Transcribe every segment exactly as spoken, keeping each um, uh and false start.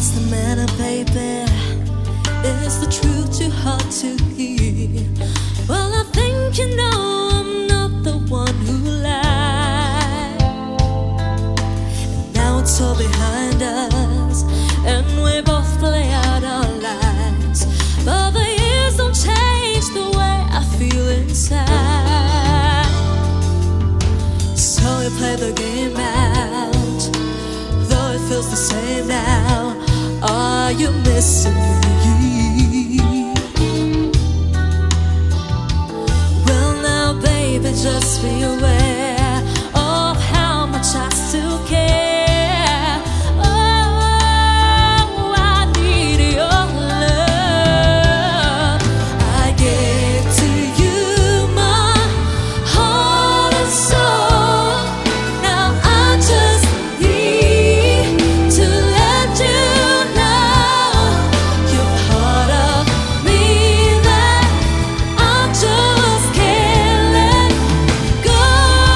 the matter, baby? Is the truth too hard to hear? Well, I think you know I'm not the one who lied. And now it's all behind us, and we both play out our lives. But the years don't change the way I feel inside. So we play the game out, though it feels the same now. Are you missing me? Well now, baby, just be aware of how much I still care. Oh, I need your love. I gave to you my heart and soul. Now I just need to let you know you're part of me that I just can't let go.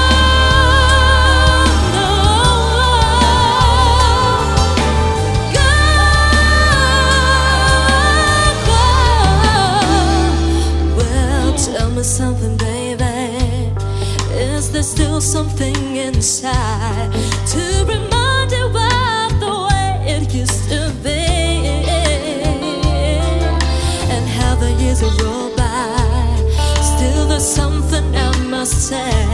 Go. Well, tell me something, baby. Is there still something inside to remind you of the way it used to be? And how the years will roll by, still there's something I must say.